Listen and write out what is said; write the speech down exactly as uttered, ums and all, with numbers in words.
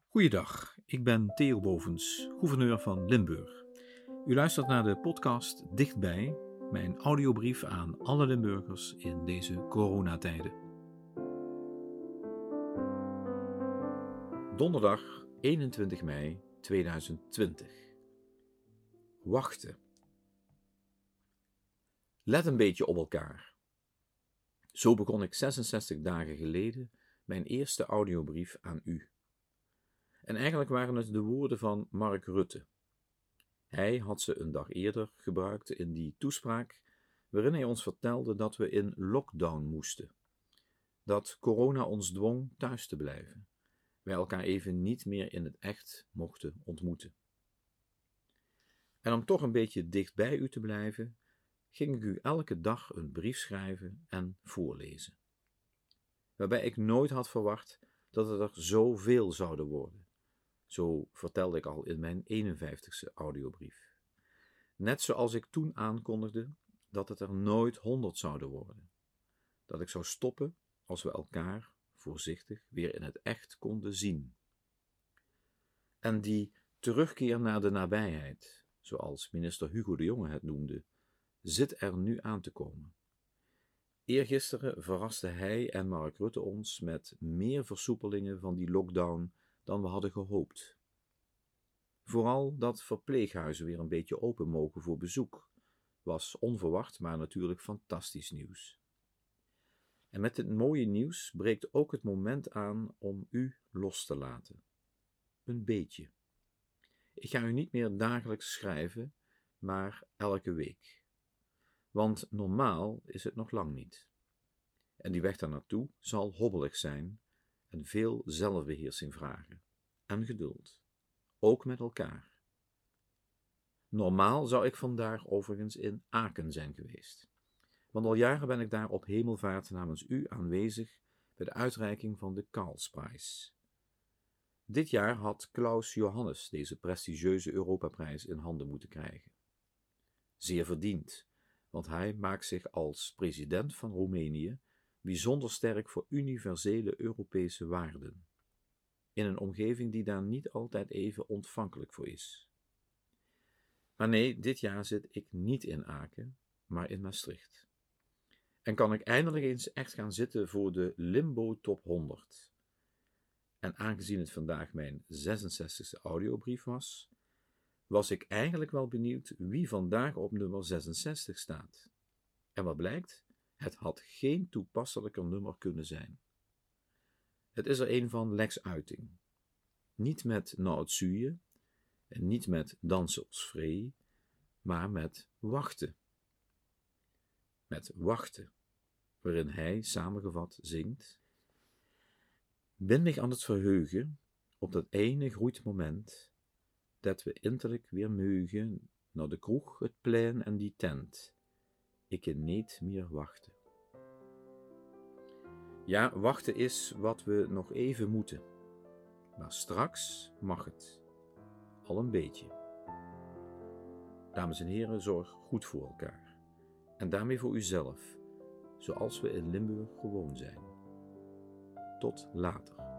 Goeiedag, ik ben Theo Bovens, gouverneur van Limburg. U luistert naar de podcast Dichtbij, mijn audiobrief aan alle Limburgers in deze coronatijden. Donderdag eenentwintig mei tweeduizend twintig. Wachten. Let een beetje op elkaar. Zo begon ik zesenzestig dagen geleden mijn eerste audiobrief aan u. En eigenlijk waren het de woorden van Mark Rutte. Hij had ze een dag eerder gebruikt in die toespraak waarin hij ons vertelde dat we in lockdown moesten. Dat corona ons dwong thuis te blijven. Wij elkaar even niet meer in het echt mochten ontmoeten. En om toch een beetje dicht bij u te blijven, ging ik u elke dag een brief schrijven en voorlezen. Waarbij ik nooit had verwacht dat het er zoveel zouden worden. Zo vertelde ik al in mijn eenenvijftigste audiobrief. Net zoals ik toen aankondigde dat het er nooit honderd zouden worden. Dat ik zou stoppen als we elkaar, voorzichtig, weer in het echt konden zien. En die terugkeer naar de nabijheid, zoals minister Hugo de Jonge het noemde, zit er nu aan te komen. Eergisteren verrasten hij en Mark Rutte ons met meer versoepelingen van die lockdown dan we hadden gehoopt. Vooral dat verpleeghuizen weer een beetje open mogen voor bezoek was onverwacht, maar natuurlijk fantastisch nieuws. En met dit mooie nieuws breekt ook het moment aan om u los te laten. Een beetje. Ik ga u niet meer dagelijks schrijven, maar elke week. Want normaal is het nog lang niet. En die weg daar naartoe zal hobbelig zijn en veel zelfbeheersing vragen. En geduld. Ook met elkaar. Normaal zou ik vandaag overigens in Aken zijn geweest. Want al jaren ben ik daar op hemelvaart namens u aanwezig bij de uitreiking van de Karlsprijs. Dit jaar had Klaus Johannes deze prestigieuze Europaprijs in handen moeten krijgen. Zeer verdiend, want hij maakt zich als president van Roemenië bijzonder sterk voor universele Europese waarden. In een omgeving die daar niet altijd even ontvankelijk voor is. Maar nee, dit jaar zit ik niet in Aken, maar in Maastricht. En kan ik eindelijk eens echt gaan zitten voor de Limbo Top honderd. En aangezien het vandaag mijn zesenzestigste audiobrief was, was ik eigenlijk wel benieuwd wie vandaag op nummer zesenzestig staat. En wat blijkt? Het had geen toepasselijker nummer kunnen zijn. Het is er een van Lex Uiting. Niet met Nou het Zuie en niet met Dansen als Vree, maar met Wachten. Met Wachten, waarin hij samengevat zingt: Ben mich aan het verheugen op dat ene groeit moment, dat we innerlijk weer meugen naar de kroeg, het plein en die tent. Ik kan niet meer wachten. Ja, wachten is wat we nog even moeten. Maar straks mag het. Al een beetje. Dames en heren, zorg goed voor elkaar. En daarmee voor uzelf, zoals we in Limburg gewoon zijn. Tot later.